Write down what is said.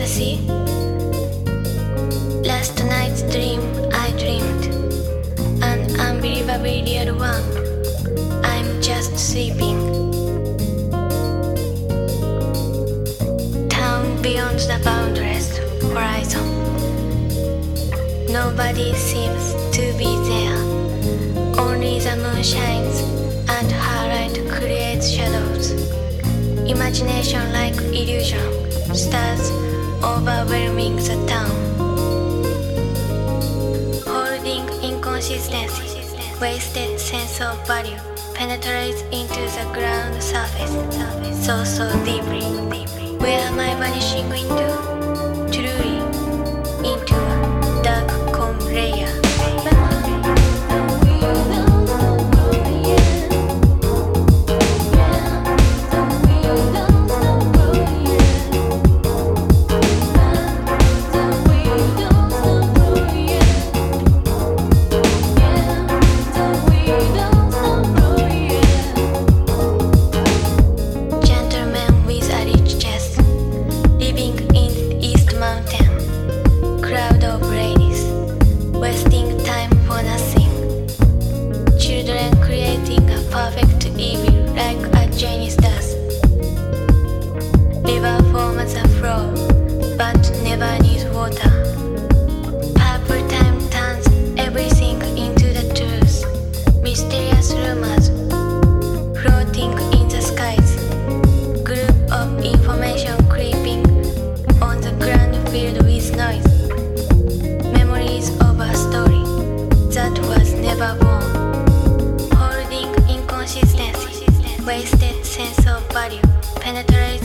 see? Last night's dream I dreamed, an unbelievably real one. I'm just sleeping. Town beyond the boundless horizon. Nobody seems to be there. Only the moon shines and her light creates shadows. Imagination like illusion, stars overwhelming the town. Holding inconsistency, wasted sense of value penetrates into the ground surface so deeply. Where am I vanishing into? Truly, into a dark calm layer. Perfect evil like a genius does. River forms a flow, but never needs water. Purple time turns everything into the truth. Mysterious rumors floating in the skies. Group of information creeping on the ground filled with noise. Memories of a story that was never born. Consistency, wasted sense of value penetrates